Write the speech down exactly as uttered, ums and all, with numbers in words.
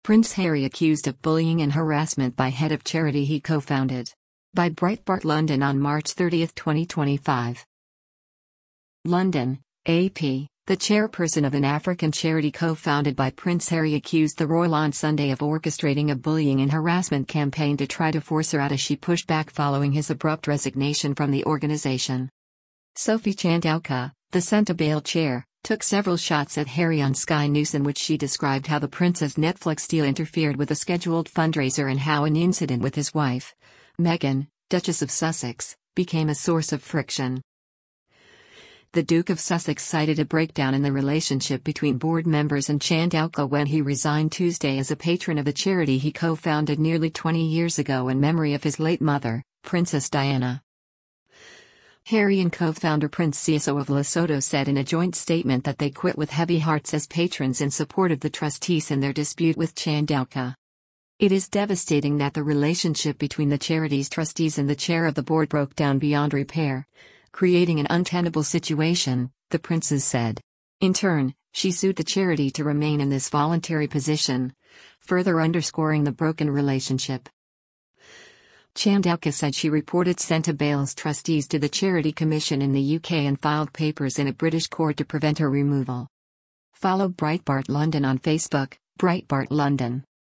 Prince Harry accused of bullying and harassment by head of charity he co-founded. By Breitbart London on March thirtieth twenty twenty-five. London, A P. The chairperson of an African charity co-founded by Prince Harry accused the royal on Sunday of orchestrating a bullying and harassment campaign to try to force her out as she pushed back following his abrupt resignation from the organization. Sophie Chandauka, the Centre Bail chair, took several shots at Harry on Sky News in which she described how the prince's Netflix deal interfered with a scheduled fundraiser and how an incident with his wife, Meghan, Duchess of Sussex, became a source of friction. The Duke of Sussex cited a breakdown in the relationship between board members and Chandauka when he resigned Tuesday as a patron of the charity he co-founded nearly twenty years ago in memory of his late mother, Princess Diana. Harry and co-founder Prince Seeiso of Lesotho said in a joint statement that they quit with heavy hearts as patrons in support of the trustees in their dispute with Chandauka. It is devastating that the relationship between the charity's trustees and the chair of the board broke down beyond repair, creating an untenable situation, the princes said. In turn, she sued the charity to remain in this voluntary position, further underscoring the broken relationship. Chandauka said she reported Centre Bail's trustees to the Charity Commission in the U K and filed papers in a British court to prevent her removal. Follow Breitbart London on Facebook, Breitbart London.